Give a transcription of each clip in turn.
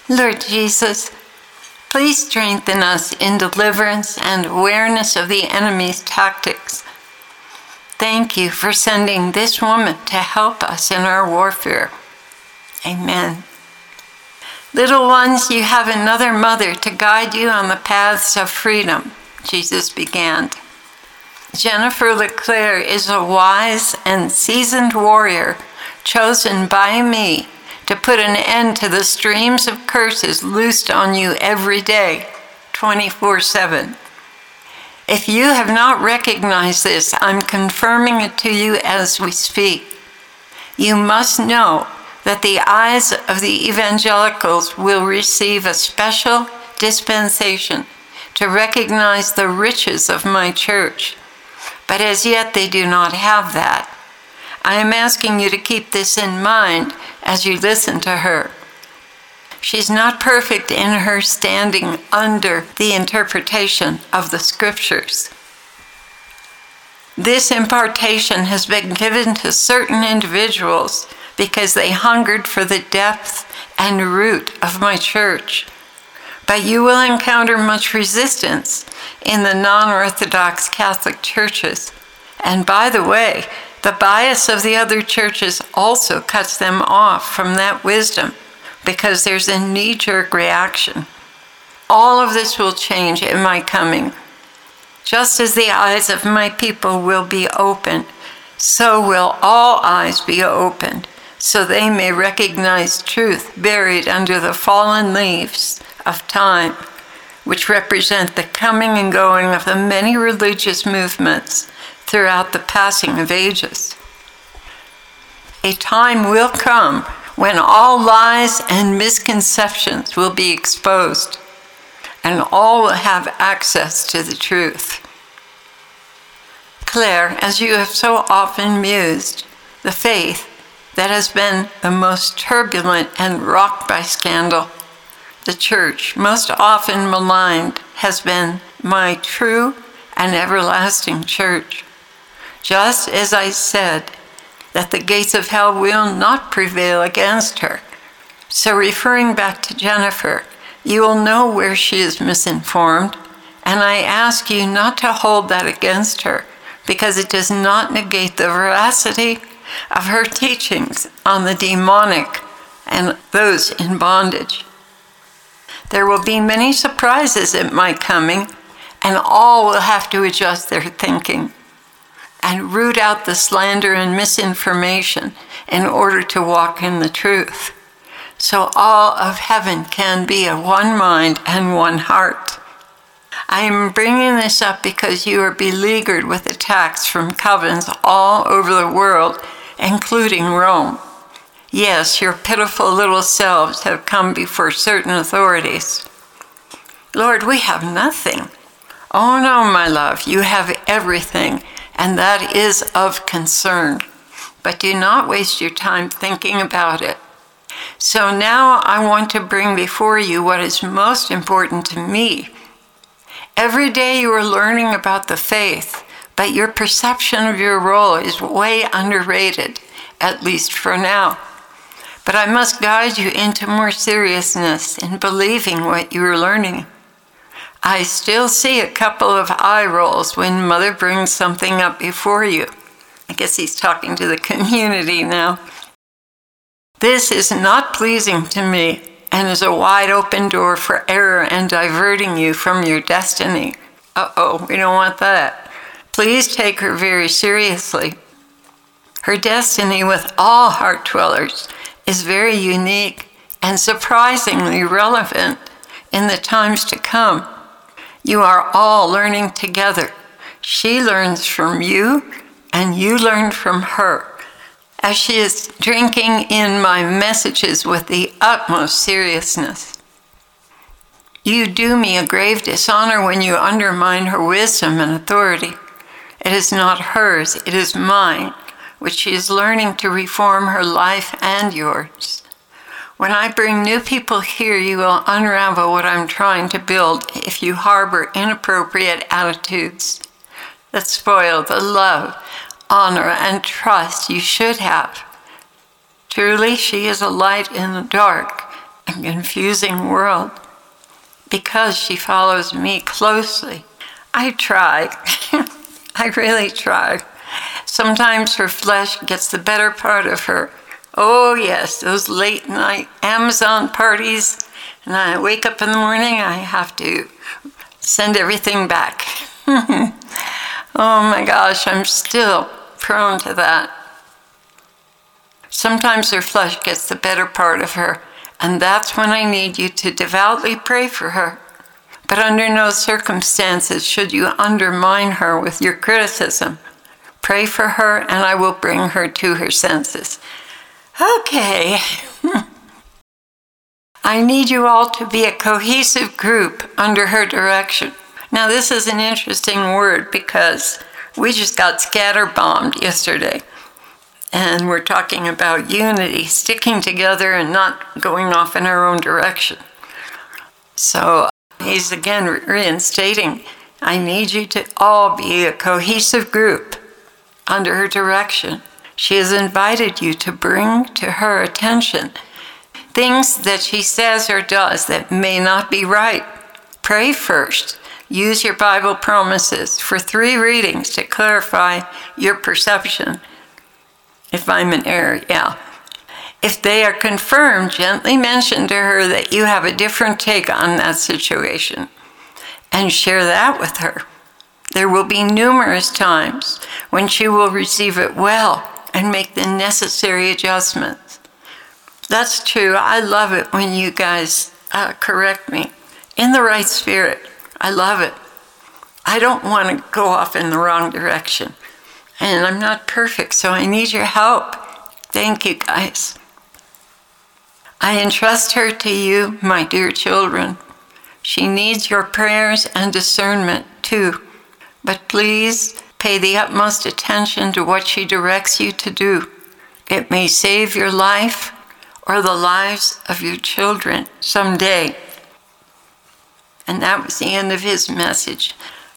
Lord Jesus, please strengthen us in deliverance and awareness of the enemy's tactics. Thank you for sending this woman to help us in our warfare. Amen. Little ones, you have another mother to guide you on the paths of freedom, Jesus began. Jennifer LeClaire is a wise and seasoned warrior chosen by me to put an end to the streams of curses loosed on you every day, 24/7. If you have not recognized this, I'm confirming it to you as we speak. You must know that the eyes of the evangelicals will receive a special dispensation to recognize the riches of my church, but as yet they do not have that. I am asking you to keep this in mind as you listen to her. She's not perfect in her standing under the interpretation of the scriptures. This impartation has been given to certain individuals because they hungered for the depth and root of my church. But you will encounter much resistance in the non-Orthodox Catholic churches. And by the way, the bias of the other churches also cuts them off from that wisdom because there's a knee-jerk reaction. All of this will change in my coming. Just as the eyes of my people will be opened, so will all eyes be opened, so they may recognize truth buried under the fallen leaves of time, which represent the coming and going of the many religious movements throughout the passing of ages. A time will come when all lies and misconceptions will be exposed, and all will have access to the truth. Claire, as you have so often mused, the faith that has been the most turbulent and rocked by scandal, the church most often maligned, has been my true and everlasting church. Just as I said that the gates of hell will not prevail against her. So referring back to Jennifer, you will know where she is misinformed, and I ask you not to hold that against her because it does not negate the veracity of her teachings on the demonic and those in bondage. There will be many surprises at my coming, and all will have to adjust their thinking and root out the slander and misinformation in order to walk in the truth, so all of heaven can be of one mind and one heart. I am bringing this up because you are beleaguered with attacks from covens all over the world, including Rome. Yes, your pitiful little selves have come before certain authorities. Lord, we have nothing. Oh no, my love, you have everything, and that is of concern. But do not waste your time thinking about it. So now I want to bring before you what is most important to me. Every day you are learning about the faith, but your perception of your role is way underrated, at least for now. But I must guide you into more seriousness in believing what you are learning. I still see a couple of eye rolls when Mother brings something up before you. I guess he's talking to the community now. This is not pleasing to me and is a wide open door for error and diverting you from your destiny. We don't want that. Please take her very seriously. Her destiny with all heart dwellers is very unique and surprisingly relevant in the times to come. You are all learning together. She learns from you, and you learn from her, as she is drinking in my messages with the utmost seriousness. You do me a grave dishonor when you undermine her wisdom and authority. It is not hers, it is mine, which she is learning to reform her life and yours. When I bring new people here, you will unravel what I'm trying to build if you harbor inappropriate attitudes that spoil the love, honor, and trust you should have. Truly, she is a light in the dark, and confusing world because she follows me closely. I try. I really try. Sometimes her flesh gets the better part of her. Oh yes, those late night Amazon parties, and I wake up in the morning, I have to send everything back. Oh my gosh, I'm still prone to that. Sometimes her flesh gets the better part of her, and that's when I need you to devoutly pray for her. But under no circumstances should you undermine her with your criticism. Pray for her, and I will bring her to her senses. Okay. I need you all to be a cohesive group under her direction. Now, this is an interesting word because we just got scatterbombed yesterday. And we're talking about unity, sticking together and not going off in our own direction. So he's again reinstating, I need you to all be a cohesive group under her direction. She has invited you to bring to her attention things that she says or does that may not be right. Pray first. Use your Bible promises for 3 readings to clarify your perception. If I'm in error, yeah. If they are confirmed, gently mention to her that you have a different take on that situation and share that with her. There will be numerous times when she will receive it well and make the necessary adjustments. That's true. I love it when you guys correct me in the right spirit. I love it. I don't want to go off in the wrong direction. And I'm not perfect, so I need your help. Thank you, guys. I entrust her to you, my dear children. She needs your prayers and discernment, too. But please pay the utmost attention to what she directs you to do. It may save your life or the lives of your children someday. And that was the end of his message.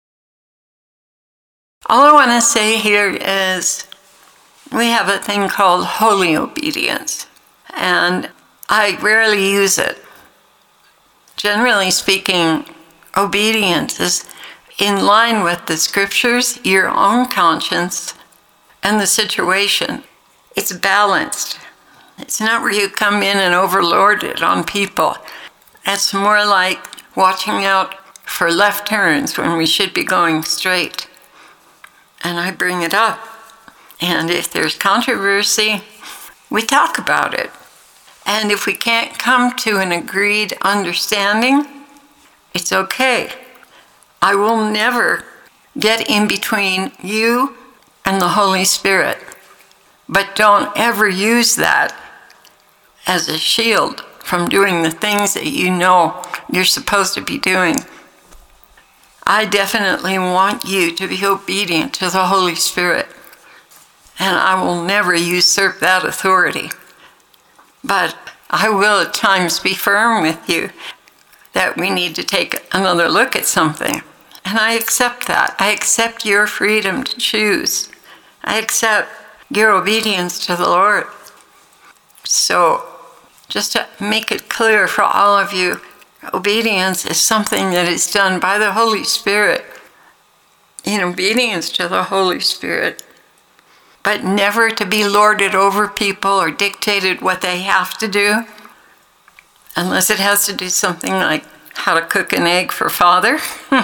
All I want to say here is we have a thing called holy obedience, and I rarely use it. Generally speaking, obedience is in line with the scriptures, your own conscience, and the situation. It's balanced. It's not where you come in and overlord it on people. It's more like watching out for left turns when we should be going straight. And I bring it up. And if there's controversy, we talk about it. And if we can't come to an agreed understanding, it's okay. I will never get in between you and the Holy Spirit. But don't ever use that as a shield from doing the things that you know you're supposed to be doing. I definitely want you to be obedient to the Holy Spirit, and I will never usurp that authority. But I will at times be firm with you that we need to take another look at something. And I accept that. I accept your freedom to choose. I accept your obedience to the Lord. So, just to make it clear for all of you, obedience is something that is done by the Holy Spirit, in obedience to the Holy Spirit, but never to be lorded over people or dictated what they have to do, unless it has to do something like how to cook an egg for Father.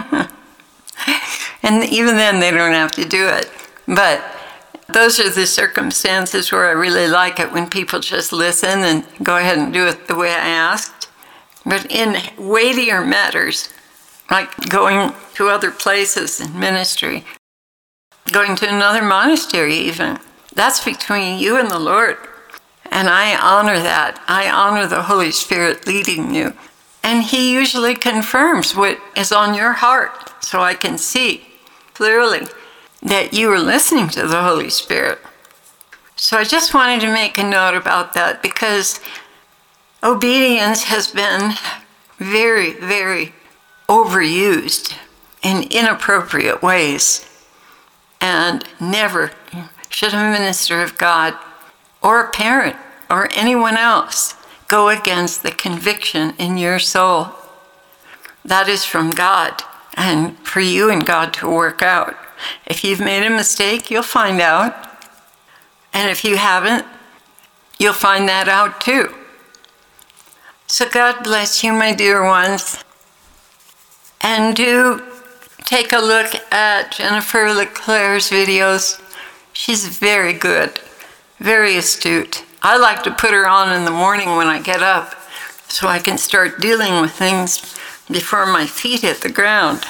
And even then, they don't have to do it. But those are the circumstances where I really like it, when people just listen and go ahead and do it the way I asked. But in weightier matters, like going to other places in ministry, going to another monastery even, that's between you and the Lord. And I honor that. I honor the Holy Spirit leading you. And He usually confirms what is on your heart, so I can see clearly that you are listening to the Holy Spirit. So I just wanted to make a note about that, because obedience has been very, very overused in inappropriate ways. And never should a minister of God or a parent or anyone else go against the conviction in your soul. That is from God, and for you and God to work out. If you've made a mistake, you'll find out. And if you haven't, you'll find that out too. So God bless you, my dear ones. And do take a look at Jennifer LeClaire's videos. She's very good, very astute. I like to put her on in the morning when I get up so I can start dealing with things before my feet hit the ground.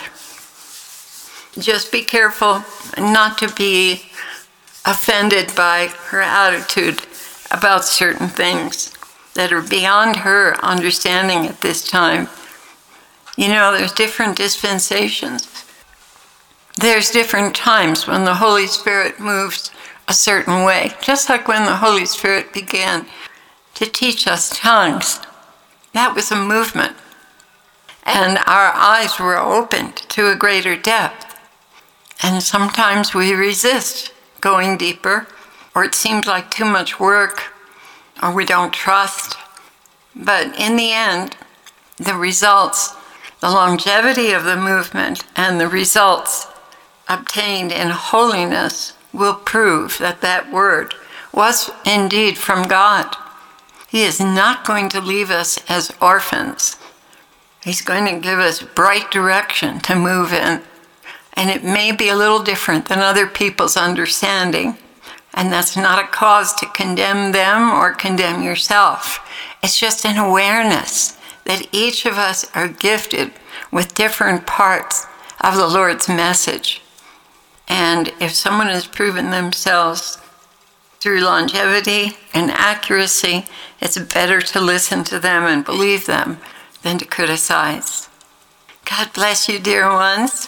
Just be careful not to be offended by her attitude about certain things that are beyond her understanding at this time. You know, there's different dispensations. There's different times when the Holy Spirit moves a certain way, just like when the Holy Spirit began to teach us tongues. That was a movement. And our eyes were opened to a greater depth. And sometimes we resist going deeper, or it seems like too much work, or we don't trust. But in the end, the results, the longevity of the movement and the results obtained in holiness will prove that that word was indeed from God. He is not going to leave us as orphans. He's going to give us bright direction to move in. And it may be a little different than other people's understanding. And that's not a cause to condemn them or condemn yourself. It's just an awareness that each of us are gifted with different parts of the Lord's message. And if someone has proven themselves through longevity and accuracy, it's better to listen to them and believe them than to criticize. God bless you, dear ones.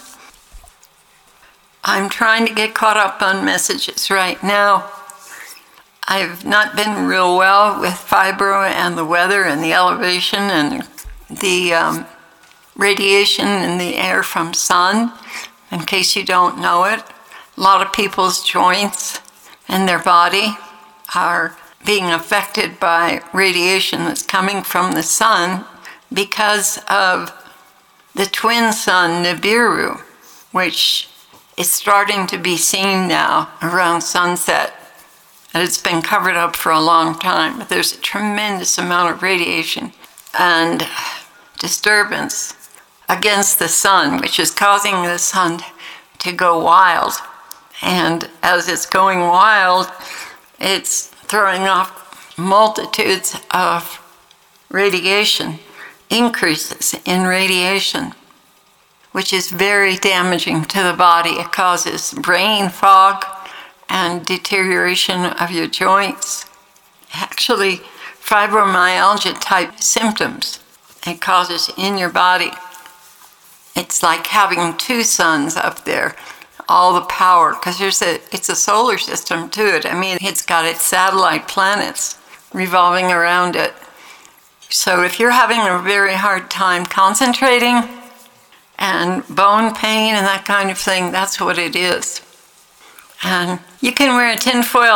I'm trying to get caught up on messages right now. I've not been real well with fibro and the weather and the elevation and the radiation in the air from sun. In case you don't know it, a lot of people's joints and their body are being affected by radiation that's coming from the sun because of the twin sun Nibiru, which is starting to be seen now around sunset. And it's been covered up for a long time, but there's a tremendous amount of radiation and disturbance against the sun, which is causing the sun to go wild. And as it's going wild, it's throwing off multitudes of radiation, increases in radiation, which is very damaging to the body. It causes brain fog and deterioration of your joints. Actually, fibromyalgia type symptoms it causes in your body. It's like having two suns up there, all the power, because it's a solar system to it. I mean, it's got its satellite planets revolving around it. So if you're having a very hard time concentrating and bone pain and that kind of thing, that's what it is. And you can wear a tinfoil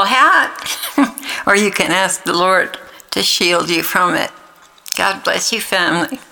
hat, or you can ask the Lord to shield you from it. God bless you, family.